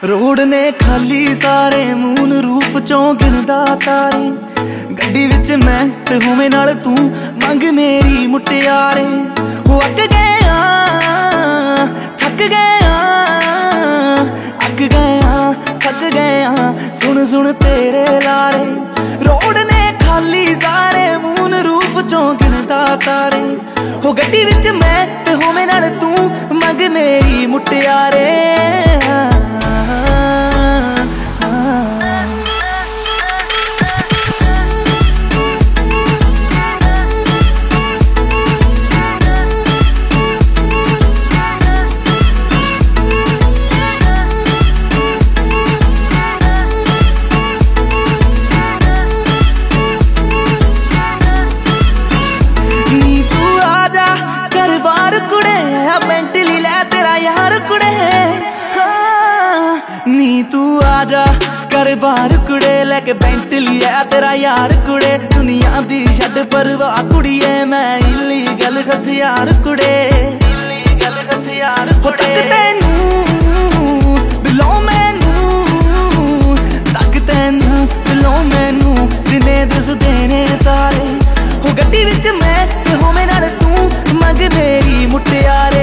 Road ने खाली सारे मून रूप चों गिनदा तारे। गड्डी विच मैं ते होवे नाल तू मंग मेरी मुटियारे। हो अक गया थक गया अक गया थक गया सुन सुन तेरे लारे। रोड ने खाली सारे मून रूप चों गिनदा तारे। हो गड्डी विच मैं ते होवे नाल तू मंग मेरी मुटियारे। बेंटली ले तेरा यार कुड़े नी तू आजा कर बार कुड़े लेके बेंटली है तेरा यार कुड़े। दुनिया दी छड़ परवाह कुड़िए मैं इलीगल हथियार कुड़े इलीगल हथियार कुड़े। तैनू बिलो मैनू तक तैनू बिलो मैनू दिने दस देने तारे। हो गड्डी विच मैं ते होवे नाल तू मंग मेरी मुटियारे।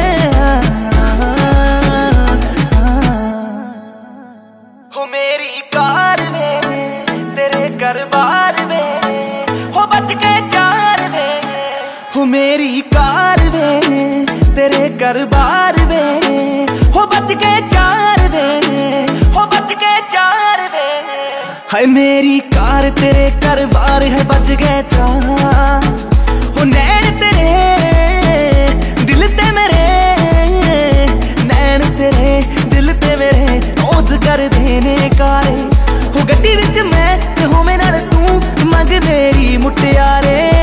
हो मेरी कार वे तेरे घर बार वे हो बच के चार वे। हो मेरी कार वे तेरे घर बार वे हो बच के चार वे हो बच के चार वे। हाय मेरी कार तेरे घर बार है बच गए चार। हो नैन तेरे दिल ते मेरे नैन तेरे दिल ते मेरे रोज कर देने कारे। हो गड्डी विच मैं ते होवे नाल तू मंग मेरी मुटियारे।